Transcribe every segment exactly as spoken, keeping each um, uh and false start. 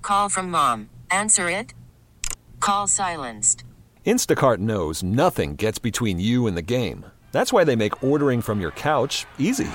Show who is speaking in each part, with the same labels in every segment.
Speaker 1: call from mom. Answer it. Call silenced.
Speaker 2: Instacart knows nothing gets between you and the game. That's why they make ordering from your couch easy.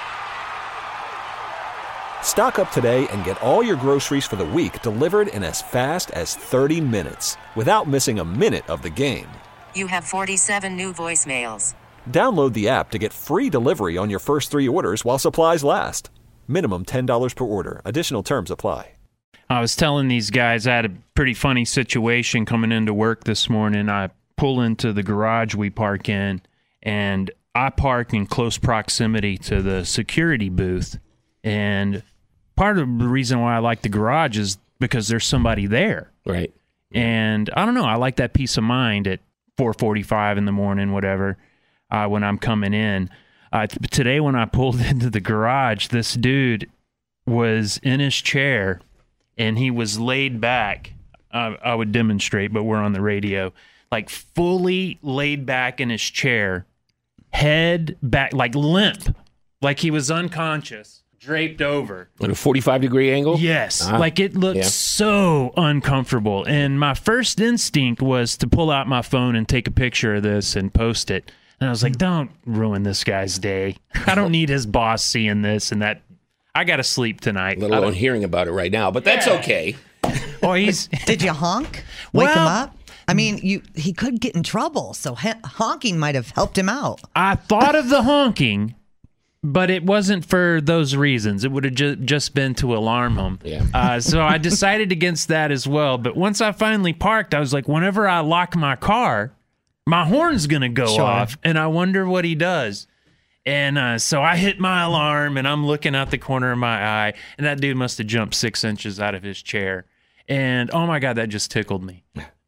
Speaker 2: Stock up today and get all your groceries for the week delivered in as fast as thirty minutes without missing a minute of the game.
Speaker 1: You have forty-seven new voicemails.
Speaker 2: Download the app to get free delivery on your first three orders while supplies last. Minimum ten dollars per order. Additional terms apply.
Speaker 3: I was telling these guys I had a pretty funny situation coming into work this morning. I pull into the garage we park in, and I park in close proximity to the security booth. And part of the reason why I like the garage is because there's somebody there.
Speaker 4: Right.
Speaker 3: And I don't know, I like that peace of mind at four forty-five in the morning, whatever, uh, when I'm coming in. Uh, t- today when I pulled into the garage, this dude was in his chair, and he was laid back. Uh, I would demonstrate, but we're on the radio. Like fully laid back in his chair, head back, like limp, like he was unconscious, draped over.
Speaker 4: At a forty-five degree angle?
Speaker 3: Yes.
Speaker 4: Uh-huh.
Speaker 3: Like it looked
Speaker 4: Yeah.
Speaker 3: so uncomfortable. And my first instinct was to pull out my phone and take a picture of this and post it. And I was like, don't ruin this guy's day. I don't need his boss seeing this and that. I got to sleep tonight.
Speaker 4: Let alone hearing about it right now, but that's
Speaker 3: Yeah.
Speaker 4: okay.
Speaker 3: Oh, he's
Speaker 5: Did you honk? Wake him
Speaker 3: Well-
Speaker 5: up? I mean, you he could get in trouble, so he- honking might have helped him out.
Speaker 3: I thought of the honking, but it wasn't for those reasons. It would have ju- just been to alarm him.
Speaker 4: Yeah.
Speaker 3: Uh, so I decided against that as well. But once I finally parked, I was like, whenever I lock my car, my horn's going to go
Speaker 5: Sure.
Speaker 3: off, and I wonder what he does. And uh, so I hit my alarm, and I'm looking out the corner of my eye, and that dude must have jumped six inches out of his chair. And, oh, my God, that just tickled me.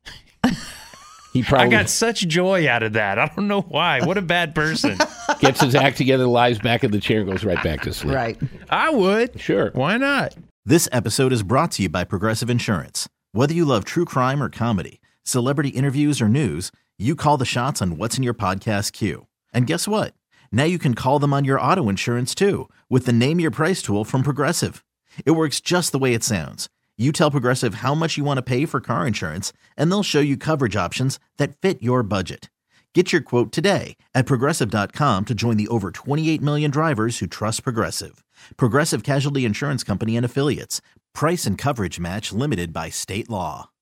Speaker 4: He probably
Speaker 3: I got such joy out of that. I don't know why. What a bad person.
Speaker 4: gets his act together, lies back in the chair, and goes right back to sleep.
Speaker 5: Right.
Speaker 3: I would.
Speaker 4: Sure.
Speaker 3: Why not?
Speaker 6: This episode is brought to you by Progressive Insurance. Whether you love true crime or comedy, celebrity interviews or news, you call the shots on what's in your podcast queue. And guess what? Now you can call them on your auto insurance too with the Name Your Price tool from Progressive. It works just the way it sounds. You tell Progressive how much you want to pay for car insurance, and they'll show you coverage options that fit your budget. Get your quote today at Progressive dot com to join the over twenty-eight million drivers who trust Progressive. Progressive Casualty Insurance Company and Affiliates. Price and coverage match limited by state law.